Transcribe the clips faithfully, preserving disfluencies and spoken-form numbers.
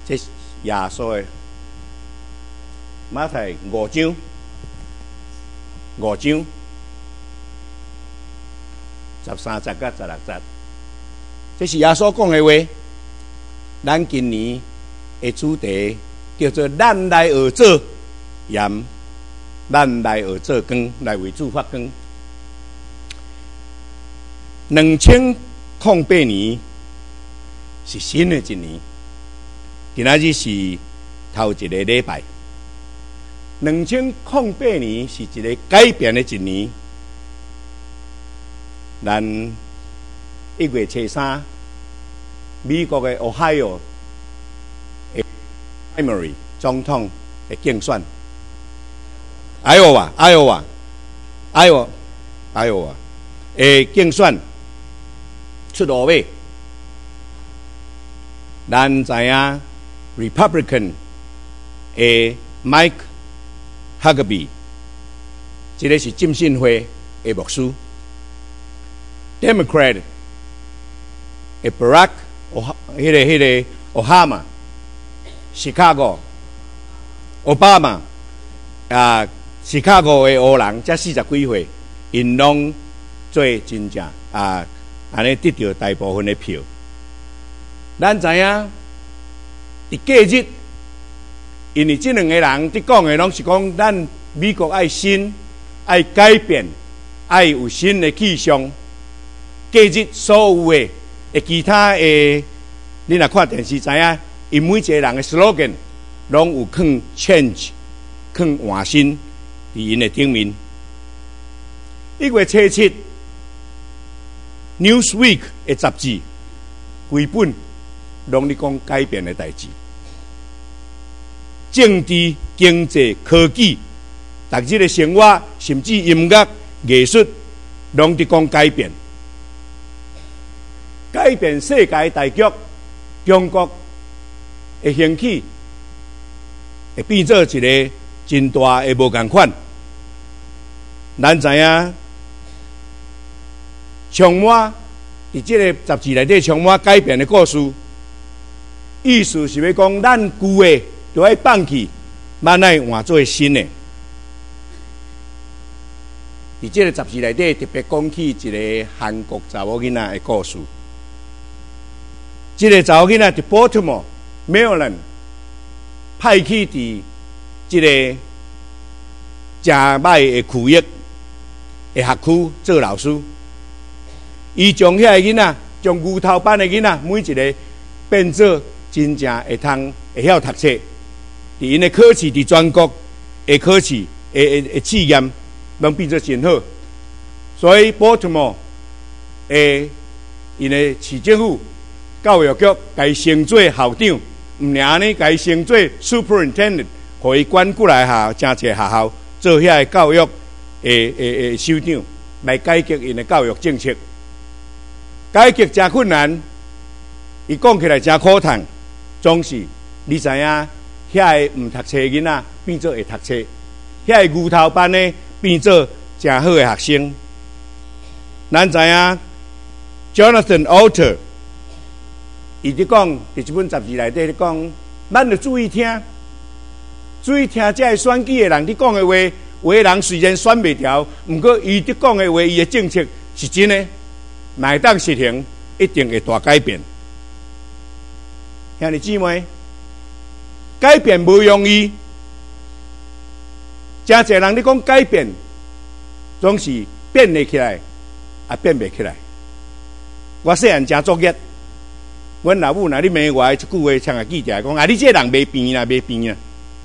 这是耶稣的马太五章，五章十三节到十六节，这是耶稣讲的话。咱今年的主题叫做“咱来学做盐，咱来学做光，来为主发光”。两千零八年是新的一年，今仔日是头一个礼拜。两千零八年是一个改变的一年。咱一月初三，美国的 Ohio 的 primary 总统的竞选，艾奥瓦、艾奥瓦、艾奥、艾奥瓦的竞选出炉尾。咱知影 Republican 的 Mike Huckabee， 这个是浸信会的牧师。Democrat 的 Barack， 迄个迄个 Obama，Chicago Obama 啊，芝加哥的黑人，才四十几岁，因拢做真正啊，安尼得到大部分的票。咱知影，伫假日，因为这两个人伫讲的拢是讲，咱美国爱新、爱改变、爱有新的气象。假日所有的诶其他诶，你若看电视知影，因每一个人的 slogan 拢有放 change、放换新伫因的顶面。一月初七 ，Newsweek 的杂志规本拢咧讲改变的代志，政治、经济、科技、逐日的生活，甚至音乐、艺术，拢伫讲改变。改变世界大局，中国会兴起，会变做一个真大的无共款。咱知影，充满伫这个杂志内底充满改变的故事，意思是要讲咱旧的就要放弃，慢慢换做新的。伫这个杂志内底特别讲起一个韩国查某囡仔的故事。这个查某囡仔伫 Baltimore、Maryland 派去伫这个真歹的区域的学区做老师。伊将遐个囡仔，将牛头班的囡仔，每一个变做真正会通会晓读册。伫因的考试，伫全国的考试的的试验，拢变做真好。所以 Baltimore 的因的市政府。教育局该升做校长，毋然呢，该升做 superintendent， 互伊管过来下正侪学校做遐个教育诶诶诶首长，来改革因的教育政策。改革真困难，伊讲起来真苦痛，总是你知影，遐个毋读册囡仔变做会读册，遐个牛头班呢变做真好的学生。咱知影 ，Jonathan Alter。伊伫讲，伫这本杂志内底咧讲，咱着注意听，注意听这个选举的人伫讲的话。有的人虽然选袂调，毋过伊伫讲的话，伊的政策是真的，乃当实行，一定会大改变。兄弟姊妹，改变无容易，真侪人咧讲改变，总是变得起来，也变袂起来。我细汉真作业。阮老母若咧骂我一句话，像个记者讲：啊，你这人袂变啦，袂变啦。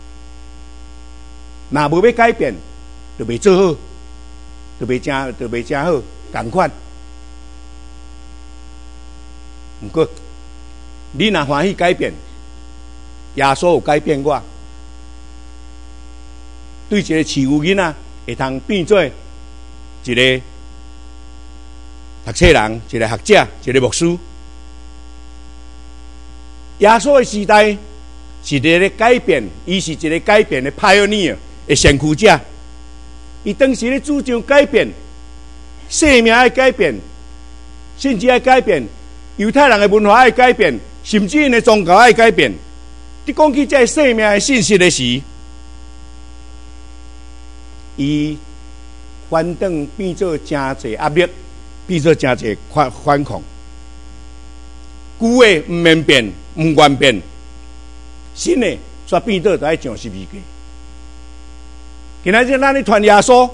若无要改变，就袂做好，就袂正，就袂正好，共款。毋过，你若欢喜改变，耶稣有改变我。对一个饲牛囡仔，会通变做一个读册人，一个学者，一个牧师。耶稣的时代是一个改变，伊是一个改变的 pioneer 的先驱者。伊当时咧主张改变，生命爱改变，甚至爱改变，犹太人的文化爱改变，甚至因的宗教爱改变。 伫讲起这生命的信息的时，伊反倒变做真侪压力，变做真侪反反抗。旧的毋免变，毋愿变，新的却变倒在上十字架。今仔日咱咧传耶稣，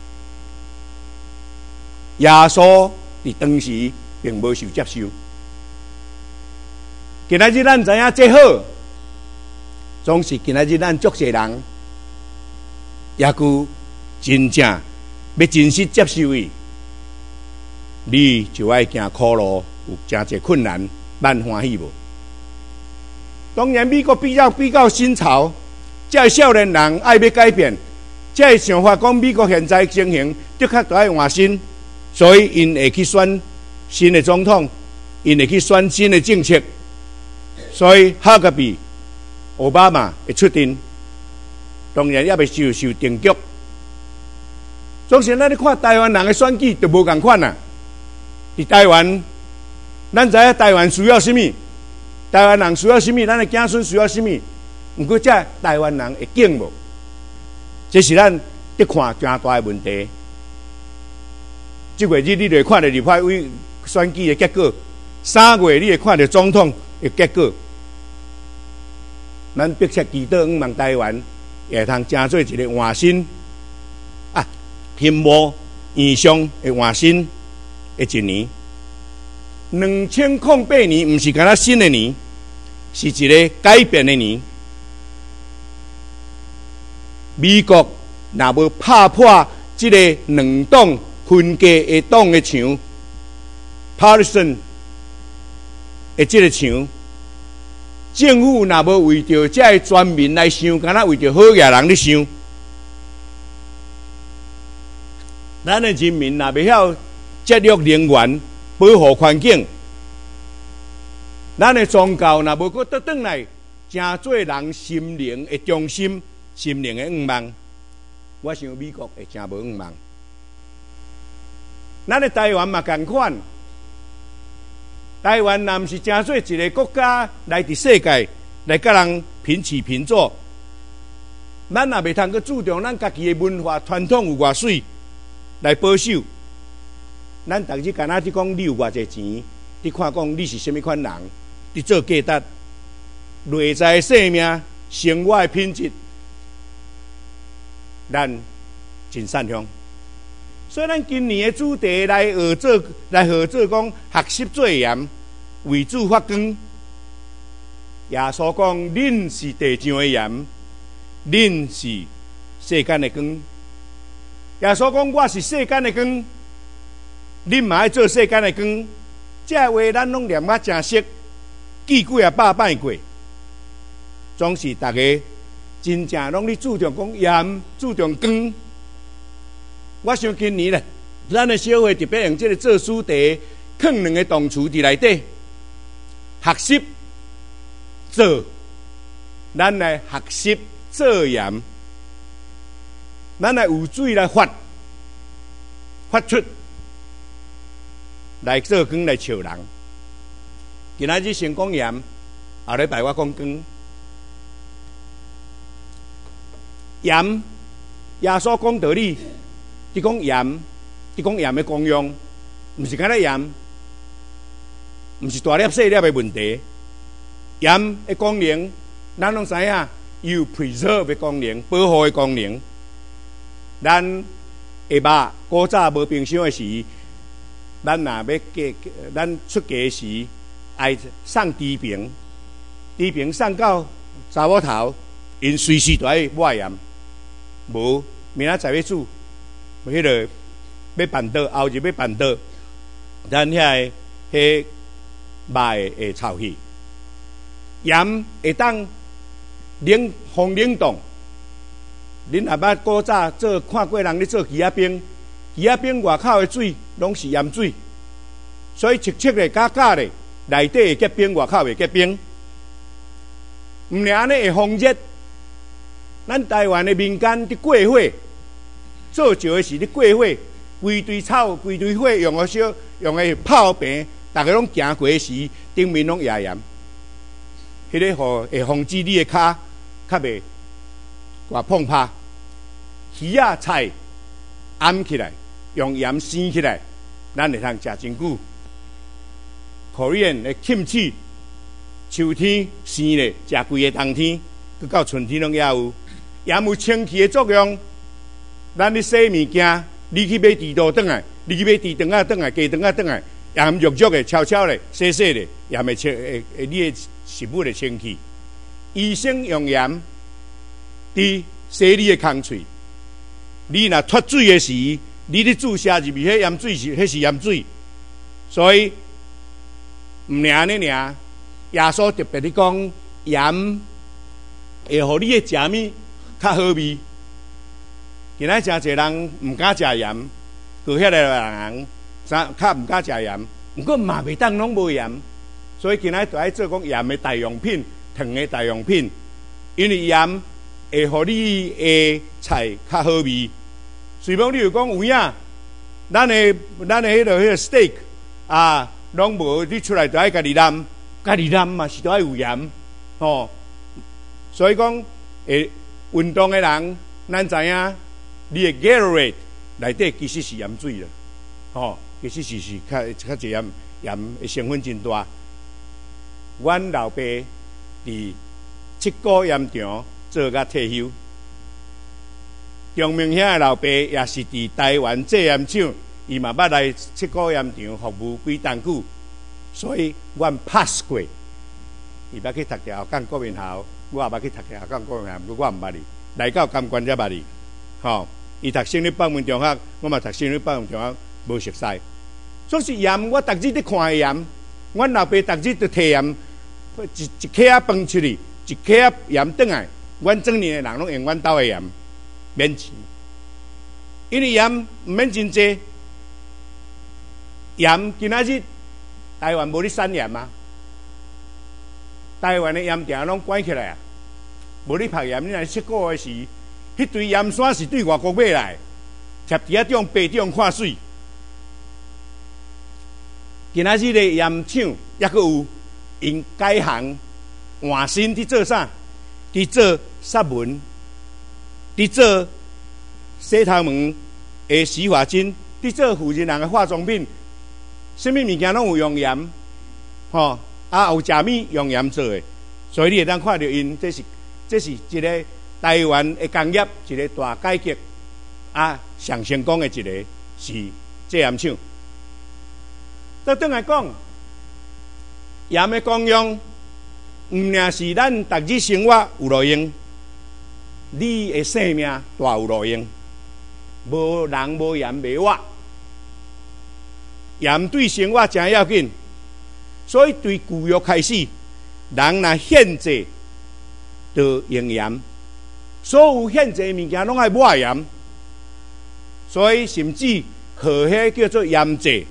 耶稣伫当时并无受接受。今仔日咱知影这好，总是今仔日咱足侪人，也句真正要真实接受伊，你就爱行苦路，有真侪困难，咱欢喜无？当然，美国比较比较新潮，这少年人爱要改变，这想法讲美国现在情形的确都爱换新，所以因会去选新的总统，因会去选新的政策。所以下个比奥巴马会出阵，当然也未受受定局。总是咱咧看台湾人的选举就无共款啦。伫台湾，咱知影台湾需要什么，台湾人需要什么，咱的子孙需要什么。毋过，这台湾人会敬无？这是咱得看真大的问题。即月日你就会看到立法委选举的结果，三月你会看到总统的结果。咱迫切祈祷，希望台湾也通成做一个换新啊，屏幕以上的换新的一年。两千零八年毋是干那新的年，是一个改变的年。美国若无拍破这个两党分家的党的墙 ，partisan 的这个墙。政府若无为着这全民来想，敢若为着好野人咧想，咱的人民若袂晓节约能源、保护环境，咱的宗教若无搁倒转来，真做人心灵的中心、心灵的愿望，我想美国会真无愿望。咱的台湾嘛同款。台湾若毋是真做一个国家来伫世界来甲人平起平坐，咱也袂通去注重咱家己的文化传统有偌水来保守。咱逐日干那伫讲你有偌济钱，你看讲你是虾米款人，你做价值，内在的生命、生活的品质，咱真善良。所以，咱今年的主题来合作，来合作讲学习做盐，为主发光。耶稣讲：“恁是地上的盐，恁是世间的光。”耶稣讲：“我是世间的光，恁嘛爱做世间的光。”这话咱拢念啊真熟，记几啊百摆过。总是大家真正拢咧注重讲盐，注重光。我想今年咧，咱的社会特别用这个做主题，放两个动词伫内底，学习做，咱来学习做盐，咱来有水来发，发出来做光来笑人。今仔日先讲盐，后礼拜我讲光。盐，耶稣讲道理。你讲盐，你讲盐的功用，毋是干那盐，毋是大粒细粒的问题。盐的功能，咱拢知影，有 preserve 的功能，保护的功能。咱下晡古早无冰箱的时，咱若要嫁，咱出嫁的时，爱送猪瓶，猪瓶送到查某头，因随时都爱抹盐，无明仔载要煮。迄个要办倒，后日要办倒，咱遐个迄肉会臭去。盐会当冷风冷冻。恁若捌古早做看过人咧做鸡仔冰，鸡仔冰外口的水拢是盐水，所以切切咧、假假咧，内底会结冰，外口会结冰。毋然安尼会风热。咱台湾的民间伫过火。做石的时，你过火，规堆草、规堆火，用个小用个泡平，大家拢行过的时，顶面拢压盐。 迄个互会防止你的骹较袂偌碰拍。鱼啊菜腌起来，用盐生起来，咱会通食真久。Korean 的kimchi，秋天生咧，食规个冬天，佮到春天拢也有。盐有清气的作用。咱咧洗物件，你去买猪肚转来，你去买猪肠仔转来，鸡肠仔转来，盐肉肉的、悄悄的、洗洗的，盐会清，会会你的食物的清气。医生用盐伫洗你的空喙。你若脱水的时，你咧注射入去，迄盐水是，迄是盐水。所以毋尔安尼尔，耶稣特别咧讲，盐会互你的食物较好味。今仔真侪人毋敢食盐，过遐个人啥较毋敢食盐，毋过嘛袂当拢无盐。所以今仔就爱做讲盐的代用品，糖的代用品，因为盐会互你的菜较好味。随便你有讲有影，咱的咱的迄个迄个 steak 啊，拢无你出来就爱家己淋，家己淋嘛是都爱有盐哦。所以讲，诶，运动的人，咱知影，你的 Gatorade 内底其实是盐水了，哦，其实是是较较侪盐盐的成分真大。阮老爸伫七股盐场做甲退休。中明乡的老爸也是伫台湾制盐厂，伊嘛捌来七股盐场服务几冬久，所以阮 pass 过。伊捌去读调后港国民校，我也捌去读调后港国民校，不过我毋捌哩。来到监管才捌哩，吼！伊读省立北门中学，我嘛读省立北门中学，无熟悉。所以盐，我逐日伫看的盐，阮老爸逐日伫摕盐，一一客仔饭出去，一客仔盐转来，阮整年的人拢用阮兜的盐。免钱，因为盐毋免真济。盐今仔日台湾无咧产盐啊，台湾的盐田拢关起来啊，无咧拍盐。你若七股的时，迄堆盐山是对外国买来，贴伫遐种白种看水。今仔日的盐厂抑佫有因改行换新伫做啥？伫做杀蚊。伫做洗头毛的洗发精，伫做妇人人的化妆品，什么物件拢有用盐，吼、哦、啊有食米用盐做的，所以你会当看到因，这是这是一个台湾的工业一个大改革啊，上成功的一个是制盐厂。再转来讲，盐的功用，毋仅是咱逐日生活有路用。你的生命大有路用，无人无盐袂活。盐对生活真要紧，所以对旧约开始，人若献祭就用盐，所有献祭物件拢爱抹盐，所以甚至号迄叫做盐祭。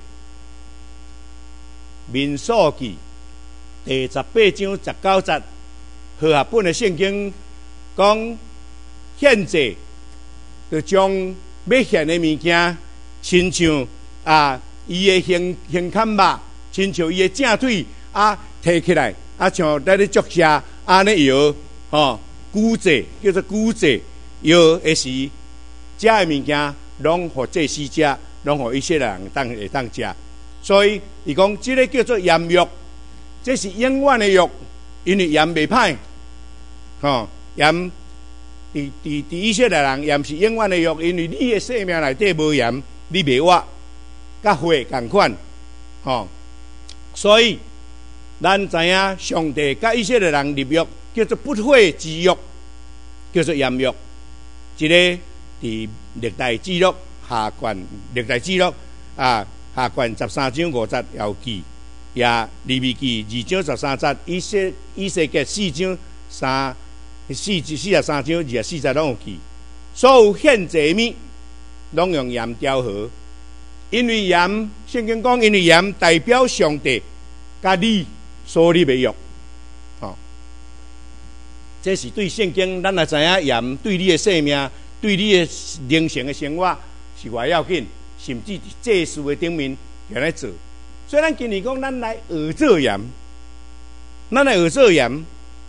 民数记第十八章十九节，和合本的圣经讲。献祭就将要献的物件，亲像啊，伊的胸胸坎肉，亲像伊的正腿啊，摕起来啊，像在咧作下安尼摇，吼，古祭叫做古祭，摇的时，食的物件拢互祭司食，拢互以色列人当会当食。所以伊讲，即个叫做盐肉，这是永远的肉，因为盐袂歹，吼，盐。伫伫伫以色列人盐是永远的肉，因为你的生命内底无盐，你袂活，甲火共款，吼。所以咱知影上帝甲以色列人立约，叫做不火之约，叫做盐约。一个伫历代志录下卷，历代志录啊下卷十三章五节要记，也利未记二章十三节，以色以西结四章三。四四十三章二十四节拢有记，所有献祭物拢用盐调和，因为盐圣经讲，因为盐代表上帝甲你所立的约，哦，这是对圣经，咱也知影盐对你的生命、对你的灵性的生活是偌要紧，甚至伫祭祀的顶面也来做。所以咱今日讲，咱来学做盐，咱来学做盐。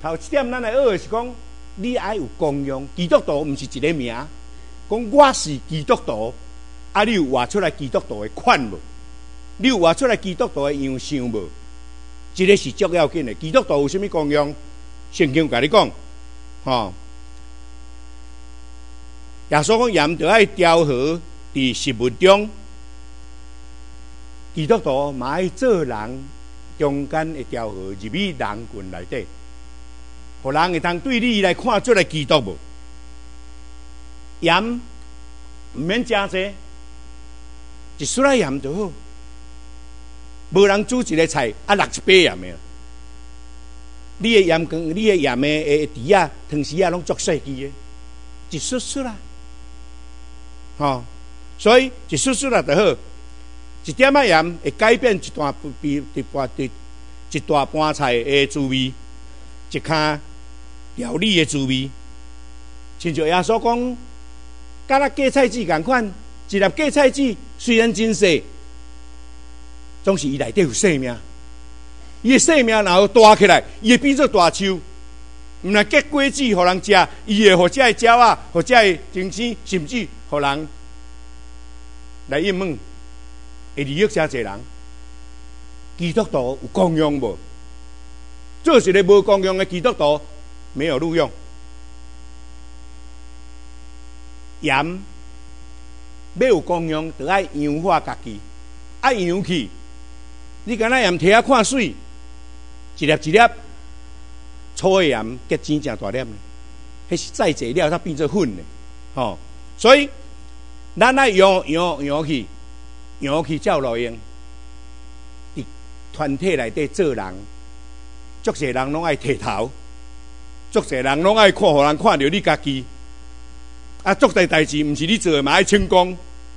头一点咱来学的是讲，你爱有功用。基督徒毋是一个名，讲我是基督徒，啊，你有画出来基督徒的款无？你有画出来基督徒的样相无？这个是足要紧的。基督徒有啥物功用？圣经甲你讲，吼，耶稣讲盐着爱调和伫食物中，基督徒嘛爱做人中间会调和入去人群内底，互人会通对你来看出来基督无？盐毋免诚济，一丝仔盐就好。无人煮一个菜啊，落一杯盐的。你的盐羹，你的盐的诶碟啊、汤匙啊，拢足细支的，一丝丝啦，吼，所以一丝丝啦就好。一点仔盐会改变一段比一半一一大盘菜的滋味，一卡料理的滋味。亲像耶稣讲，敢若芥菜籽共款，一粒芥菜籽虽然真细。总是伊内底有生命，伊的生命然后大起来，伊会变做大树。毋但结果子，互人食，伊会互遮的鸟啊，互遮的精星，甚至互人来应问，会利益遮济人。基督徒有功用无？做一个无功用的基督徒，没有路用。盐要有功用，就爱氧化家己，爱氧气。你敢若盐摕啊看水，一粒一粒粗的盐结晶真大粒的，迄是再济了，它变做粉的，吼、哦。所以咱爱用用用去，用去才有路用。伫团体内底做人，足侪人拢爱剃头，足侪人拢爱看，互人看到你家己。啊，做大代志毋是你做的，嘛爱成功。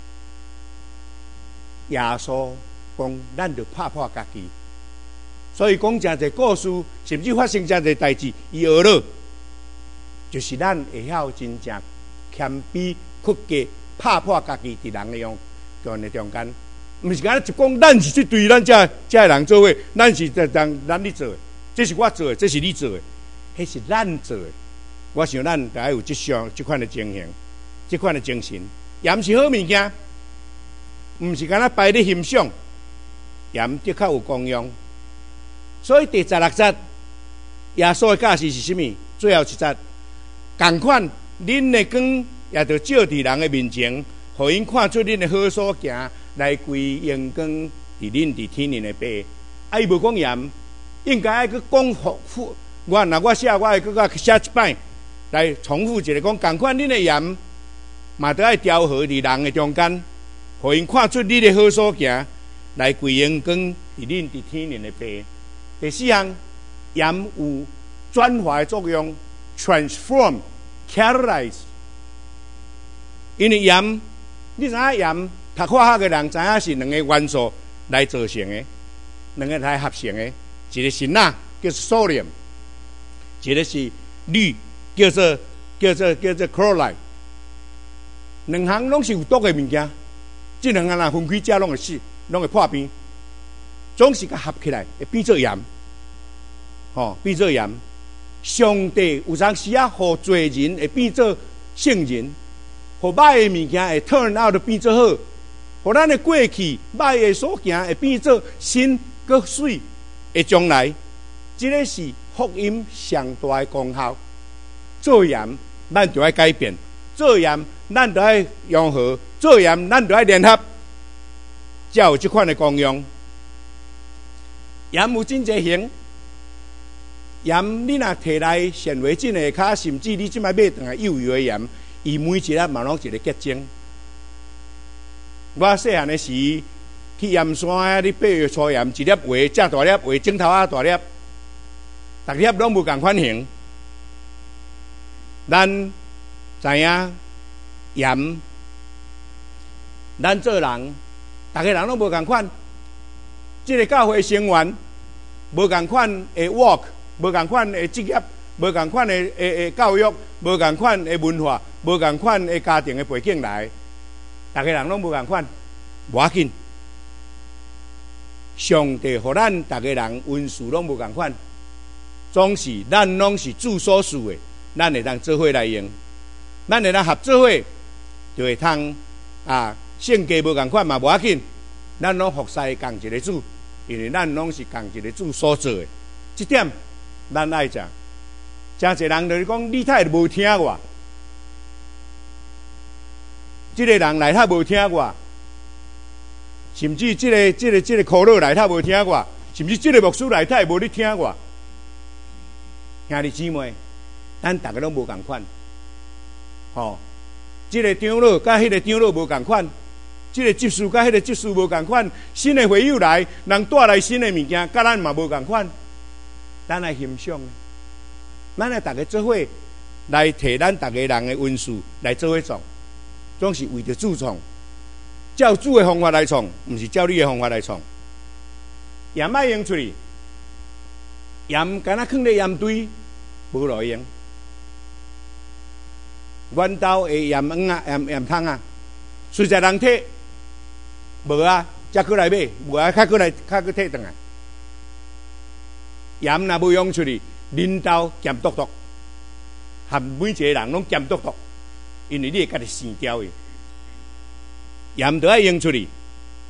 耶稣讲，咱就拍破家己，所以讲真侪故事，甚至发生真侪代志，伊学了，就是咱会晓真正谦卑屈家，拍破家己伫人的用个的中间，毋是讲一讲咱是去对咱遮遮人做伙，咱是在人咱你做的，这是我做的，这是你做的，迄是咱做的。我想咱得爱有即项即款的情形，即款的精神，也毋是好物件，毋是敢若摆咧欣赏。盐的确有功用，所以第十六节耶稣的教示是啥物？最后一节，同款，恁的光也着照伫人的面前，互因看出恁的好所行，来归阳光伫恁伫天灵的爸。啊，伊无讲盐，应该爱去讲复。我若我写，我会搁甲写一摆，来重复一下，讲同款，恁的盐嘛得爱调和伫人的中间，互因看出你的好所行。来归阳光，伫恁伫天灵的爸。第四项，盐有转化的作用 ，transform, catalyze。因为盐，你知影盐，读化学的人知影是两个元素来造成的，两个来合成的，一个是钠，叫做 sodium， 一个是氯，叫做叫做叫做 chloride。两项拢是有毒的物件，这两项若分开食，拢会死。拢会破冰，总是甲合起来会变做盐，吼、哦、变做盐。上帝有当时啊，互罪人会变做圣人，互歹的物件会 turn out 变做好，互咱的过去歹的所行会变做新搁水的将来。这个是福音上大的功效。做盐，咱就要改变；做盐，咱就要融合；做盐，咱就要联合。才有这款的功用。盐有真侪型，盐你若摕来显微镜下骹，甚至你即摆买转来幼幼的盐，伊每一粒嘛拢一个结晶。我细汉的时去盐山啊，你八月初盐一粒画遮大粒，画镜头啊大粒，逐粒拢无共款型。咱知影盐，咱做人。大家人拢无共款，即个教会成员无共款的 work， 无共款的职业，无共款的诶诶教育，无共款的文化，无共款的家庭的背景来，大家人拢无共款，无要紧。上帝互咱大家人运势拢无共款， 总是咱拢是主所属的，咱会当做伙来用，咱会当合作伙，就会通啊，性格无共款嘛无要紧，咱拢服侍共一个主，因为咱拢是共一个主所做的，这点咱爱讲。真侪人就是讲，你太无听我，这个人来他无听我，甚至这个、这个、这个科乐来他无听我，甚至这个牧师来他也无你听我。兄弟姊妹，咱大家拢无共款，吼，这个长老甲迄个长老无共款，这个执事甲迄个执事无共款，新的会友来，人带来新的物件，甲咱嘛无共款，咱来欣赏。咱来大家做伙来摕咱大家人的恩赐来做伙创，总是为着主创，照主的方法来创，毋是照你的方法来创。盐爱用出去，盐敢若放咧盐堆，无路用。阮兜的盐黄啊、盐盐汤啊，随在人摕，无啊，才过来买，无啊，较过来，较过摕转来。盐若无用出去。恁兜咸笃笃，含每一个人拢咸笃笃，因为你会家己生掉的。盐都爱用出去，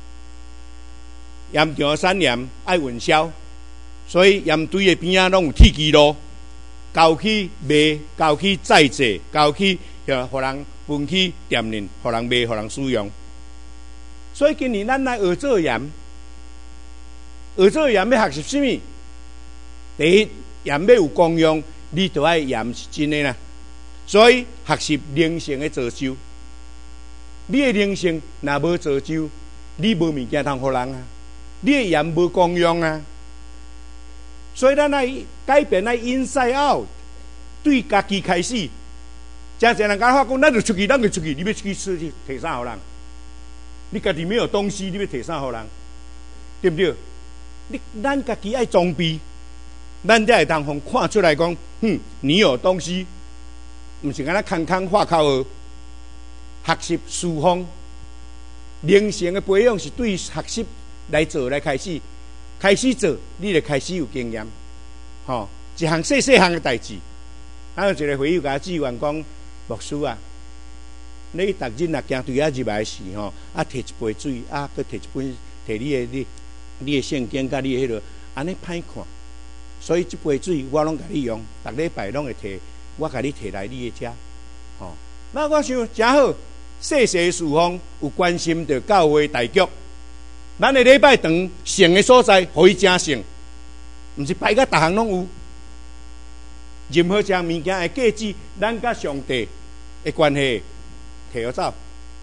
盐场产盐爱运销，所以盐堆的边仔拢有铁基路，交去卖，交去再制，交去就互人分去店面，互人卖，互人使用。所以今年咱来学做盐，学做盐要学习什么？第一。盐要有功用，你就爱盐是真的啦。所以学习灵性的造就，你的灵性若无造就，你无物件通互人啊。你的盐无功用啊。所以咱爱改变咱 inside out， 对家己开始。真侪人甲我讲，咱就出去，咱就出去，你要出去出去摕啥互人？你家己没有东西，你要摕啥互人？对不对？你咱家己爱装备。咱才会当互看出来讲，哼，你有东西，毋是敢若空空话口号。学习释放灵性的培养是对学习来做来开始，开始做，你就开始有经验。吼、哦，一项细细项的代志。还有一个会友甲志愿讲，牧师啊，你逐日若行对啊入来时吼，啊摕一杯水，啊搁摕一本摕你的你你的圣经甲你的迄落，安尼歹看。所以这杯水我拢甲你用，逐礼拜拢会摕，我甲你摕来你的遮，吼、哦。那我想真好，细细释放有关心着教会大局，咱的礼拜堂成的所在，互伊真成，毋是摆甲逐项拢有。任何一项物件会记记咱甲上帝的关系，摕互走，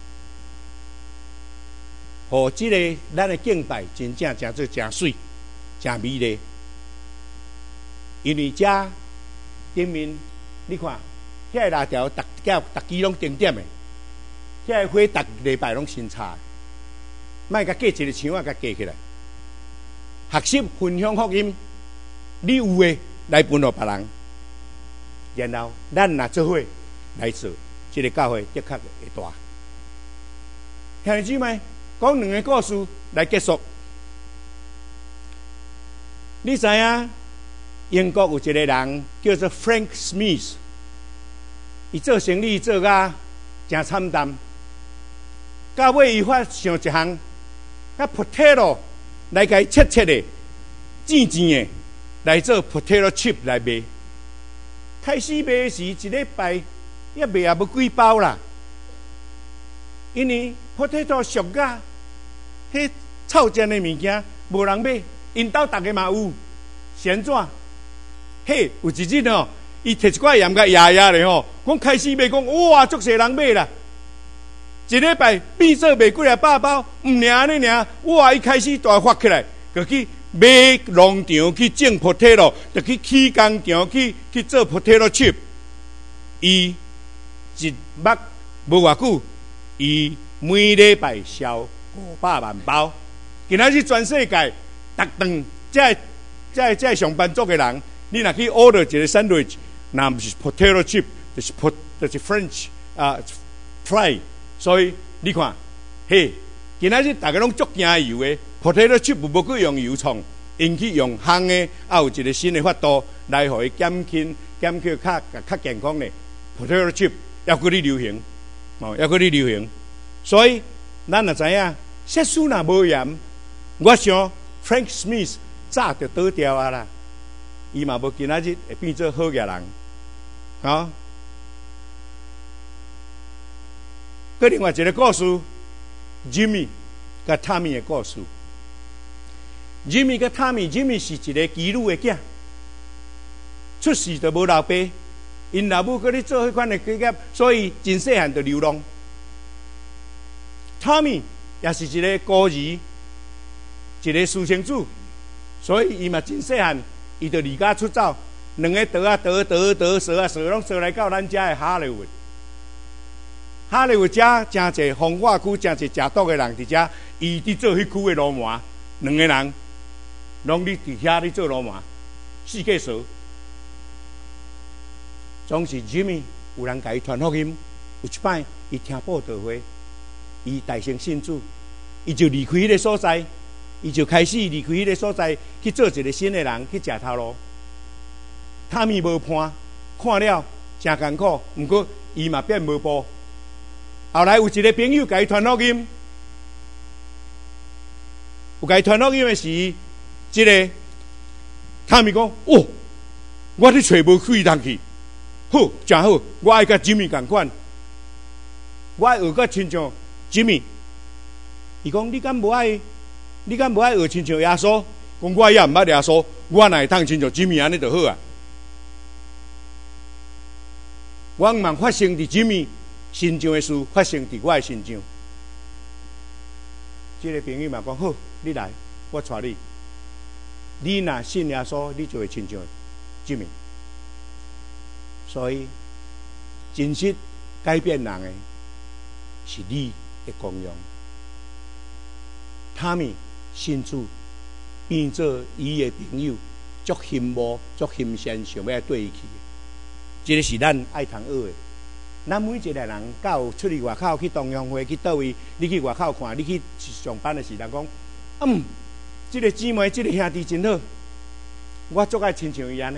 互即个咱的敬拜真正真做真水，真美丽。因为遮顶面，你看，遐个拉条，逐架逐支拢顶点的，遐个花逐礼拜拢新插，莫甲架一个墙啊，甲架起来。学习分享福音，你有诶来分互别人，然后咱若做伙来做，即、这个教会的确会大。兄弟姊妹，讲两个故事来结束。你知影？英国有一个人叫做 Frank Smith， 伊做生意做甲真惨淡，到尾伊发想一项，甲 potato 来甲伊切切的、煎煎的来做 potato chip 来卖。开始卖时一礼拜也卖也无几包啦，因为 potato 俗甲迄臭贱的物件无人买，因兜逐个嘛有，先怎？嘿，有一日哦，伊摕一块盐甲压压咧吼，讲开始卖讲哇，足侪人买啦，一礼拜变做卖几啊百包，毋尔安尼尔，哇！伊开始大发起来，就去买农场去种 potato， 就去起工场去去做 potato chip。伊一目无偌久，伊每礼拜销五百万包。今仔日全世界逐顿，即即即上班族的人。你若去 order 一个 sandwich， 那毋是 potato chip， 就是 pot， 就是 French 啊 fry。所以你看，嘿，今仔日大家拢足惊油的 potato chip 无去用油创， 因去用烘的，啊有一个新的法度来互伊减轻、减去较较健康的 potato chip， 要搁咧流行，哦，要搁咧流行。所以咱也知影，血输若无盐，我想 Frank Smith 早就倒掉啊啦，伊嘛无今仔日会变做好野人，啊。搁另外一个故事 ，Jimmy 甲 Tommy 的故事。Jimmy 甲 Tommy，Jimmy 是一个基女的囝，出世就无老爸，因老母搁咧做迄款的职业，所以真细汉就流浪。Tommy 也是一个孤儿，一个私生子，所以伊嘛真细汉，伊就离家出走，两个倒啊倒倒倒踅啊踅，拢踅来到咱遮的哈利wood。哈利wood遮真侪风化区，真侪食毒的人伫遮，伊伫做迄区的流氓，两个人拢伫伫遐咧做流氓，四界踅。总是 Jimmy 有人甲伊传福音，有一摆伊听报道会，伊大成信主，伊就离开迄个所在，伊就开始离开迄个所在，去做一个新的人，去食头路。他咪无伴，看了真艰苦，毋过伊嘛变无步。后来有一个朋友甲伊传福音，有甲伊传福音的时，即个他咪讲：哦，我咧找无开通去，好，真好，我爱甲 Jimmy 共款，我爱学甲亲像 Jimmy。伊讲：你敢无爱？你敢无爱学亲像耶稣？讲我也毋捌耶稣，我哪会通亲像 Jimmy 安尼就好啊？我毋茫发生伫 Jimmy 身上的事，发生伫我的身上。这个朋友嘛讲好，你来，我带你。你若信耶稣，你就会亲像 Jimmy。所以，真实改变人的是你的功用。他们信主变做伊的朋友，足羡慕、足欣赏，想要对伊去。这个是咱爱通学的。咱每一个人，到出去外口去同乡会，去倒位，你去外口看，你去上班的时，人讲，嗯，这个姊妹、这个兄弟真好，我足爱亲像伊安尼。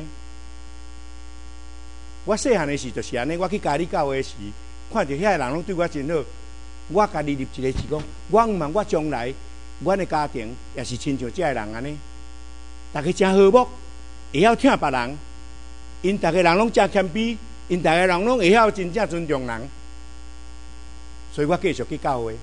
我细汉的时就是安尼，我去家里教会时，看到遐个人拢对我真好，我家己立一个志讲，我毋茫我将来，阮的家庭也是亲像这个人安尼，大家真和睦，会晓听别人，因大家人拢真谦卑。因大家人拢会晓真正尊重人，所以我继续去教会。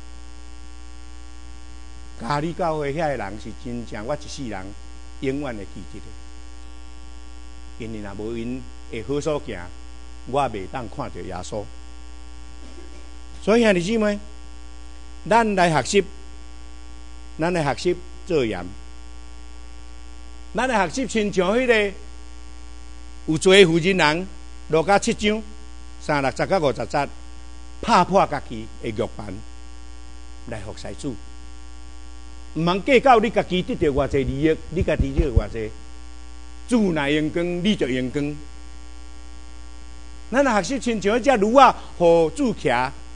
家里教会遐个人是真正我一世人永远会记得的。因为若无因会好所行，我也袂当看到耶稣。所以兄弟姊妹，咱来学习，咱来学习做盐，咱来学习亲像迄个有做负责人。落甲七章，三六十到五十节，拍破家己的玉盘来服侍主。毋通计较你家己得到偌济利益，你家己得到偌济，主若用光，你就用光。咱学习亲像只驴啊，互主骑，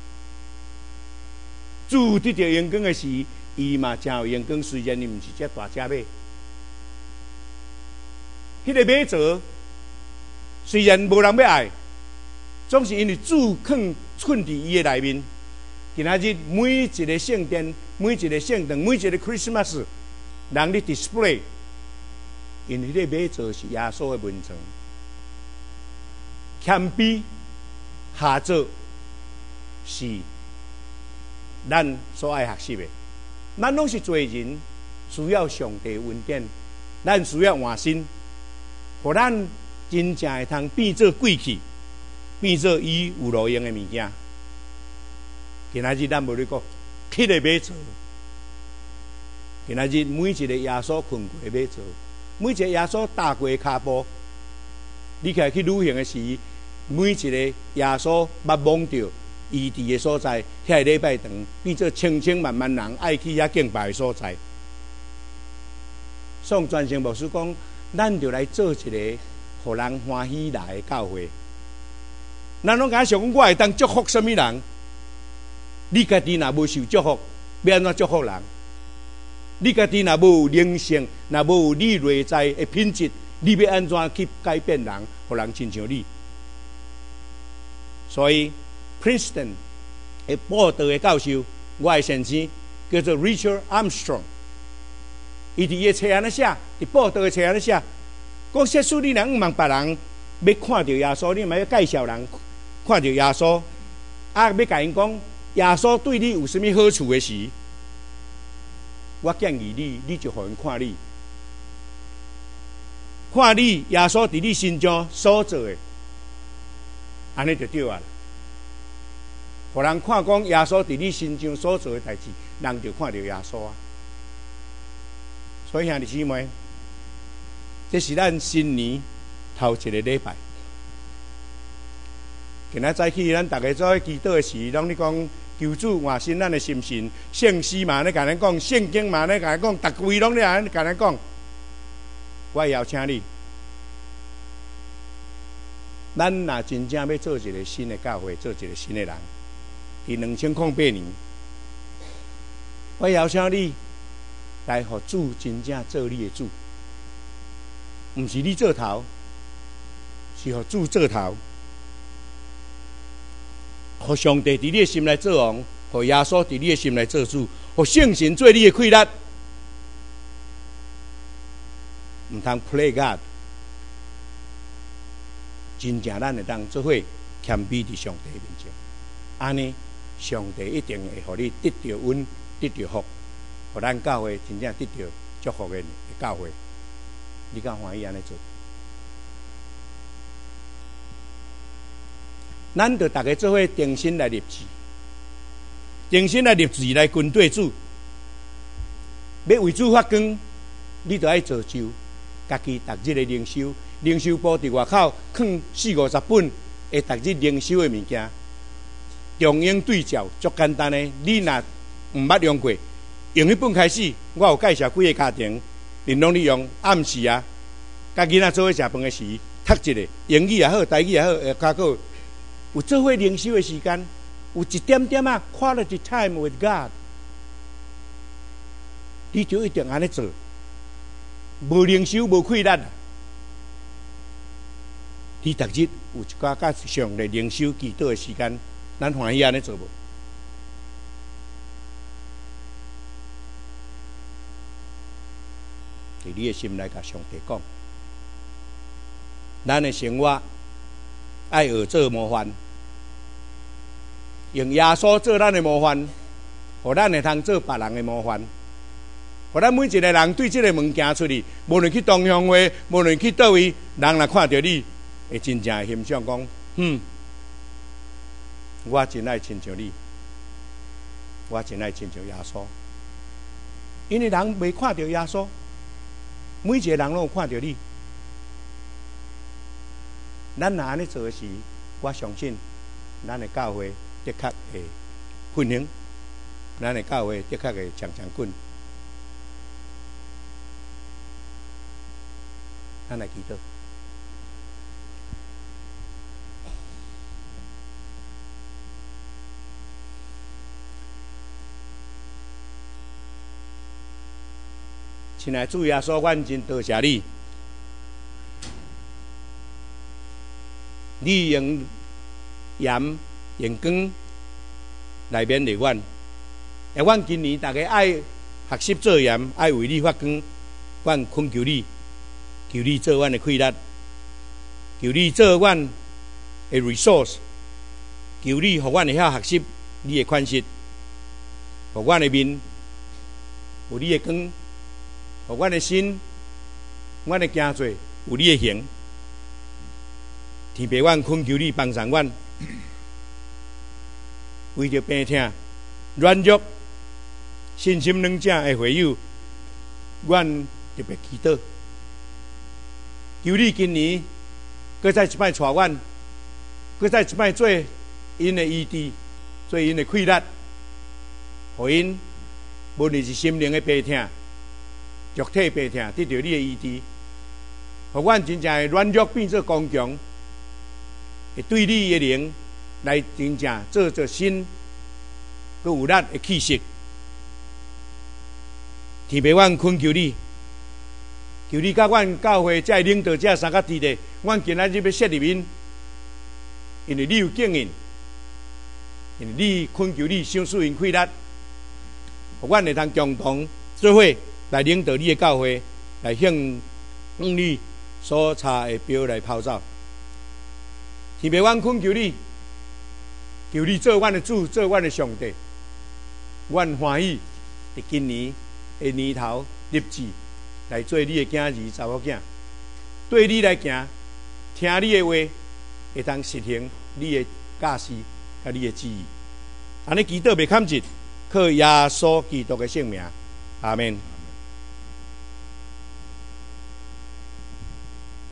主得到用光的时，伊嘛真有用光。虽然伊毋是只大只马，迄个马座。虽然无人要爱，总是因为主肯困伫伊的内面。今仔日每一个圣殿、每一个圣堂、每一个 Christmas， 人咧 display， 因为迄个马座是耶稣的文章，谦卑下座是咱所爱学习的。咱拢是做人，需要上帝恩典，咱需要换心，互咱。真正会通变做贵气，变做伊有路用的物件。今仔日咱无咧讲，迄个马座。今仔日每一个耶稣困过的马座，每一个耶稣踏过的骹步，你起来去旅行的时，每一个耶稣捌望到伊伫的所在，遐个礼拜堂变做千千万万人爱去遐敬拜的所在。宋传承牧师讲，咱就来做一个。互人欢喜来的教会，咱拢敢想讲，我会当祝福什么人？你家己若无受祝福，要安怎祝福人？ 你家己若无有灵性，若无有你内在的品质，你要安怎去改变人，互人亲像你？所以 Princeton 的报道的教授，我的先生叫做 Richard Armstrong， 伊伫个册安尼写，伫报道的册安尼写，讲说使你若毋望别人要看到耶稣，你嘛要介绍人看到耶稣，啊，要甲因讲耶稣对你有啥物好处的时，我建议你，你就互因看你，看你耶稣伫你心中所做的，安尼就对啊。互人看讲耶稣伫你心中所做的代志，人就看到耶稣啊。所以兄弟姊妹，这是咱新年头一个礼拜。今仔早起，咱大家做祈祷的时，拢咧讲求主换新咱的心神，圣诗嘛咧甲咱讲，圣经嘛咧甲咱讲，逐位拢咧甲咱讲。我邀请你，咱若真正要做一个新的教会，做一个新的人，伫两千零八年，我邀请你来，互主真正做你的主，毋是你做头，是互主做头。互上帝伫你的心来做王，互耶稣伫你的心来做主，互圣神做你的气力，毋通 play God。真正咱会当做伙谦卑伫上帝面前，安尼上帝一定会互你得到恩，得到福，互咱教会真正得到祝福的教会。你敢欢喜安尼做？咱就大家做伙定心来立志，定心来立志来跟对主。要为主发光，你就爱造就家己逐日的灵修，灵修簿伫外口放四五十本会逐日灵修的物件，中英对照，足简单的。你若毋捌用过，用迄本开始，我有介绍几个家庭，恁拢利用暗时啊，甲囡仔做伙食饭的时，读一个英语也好，台语也好，下骹个。有做伙灵修的时间，有一点点啊 quality time with God， 你就一定安尼做。无灵修无气力，你逐日有一寡甲上帝灵修祈祷的时间，咱欢喜安尼做无？伫你的心内甲上帝讲，咱的生活爱学做模范，用耶稣做咱的模范，互咱会通做别人的模范，互咱每一个人对这个门行出去，无论去同乡会，无论去倒位，人若看到你，会真正欣赏讲，嗯，我真爱亲像你，我真爱亲像耶稣，因为人未看到耶稣，每一个人拢有看到你。咱若安尼做的时，我相信咱的教会的确会复兴，咱的教会的确会强强滚。咱来祈祷。亲爱的主耶稣，阮真多谢你。你用盐、用光来勉励阮，而阮今年大家爱学习做盐，爱为你发光。阮恳求你，求你做阮的气力，求你做阮的 resource， 求你互阮会晓学习你的款式，互阮的面有你的光，互阮的心，阮的行做有你的形。天父，阮恳求你帮助阮，为着病痛、软弱、信心软者的会友，阮特别祈祷，求你今年搁再一摆带阮，搁再一摆做因的医治，做因的气力，互因无论是心灵的病痛、肉体病痛，得到你的医治，互阮真正的软弱变做刚强。会对你的灵来真正做做新，佮有力的气息。 天父，阮恳求你，求你甲阮教会这领导者三个弟弟，阮今仔日要设立因，因为你有经验，因为你恳求你赏赐因气力，互阮会通共同做伙来领导你的教会，来向向你所插的标来跑走。天父，阮恳求你，求你做阮的主，做阮的上帝。阮欢喜伫今年的年头立志来做你的囝儿查某囝，对你来行，听你的话，会当实行你的教示甲你的旨意。安尼祈祷袂堪一，靠耶稣基督的圣名，阿门。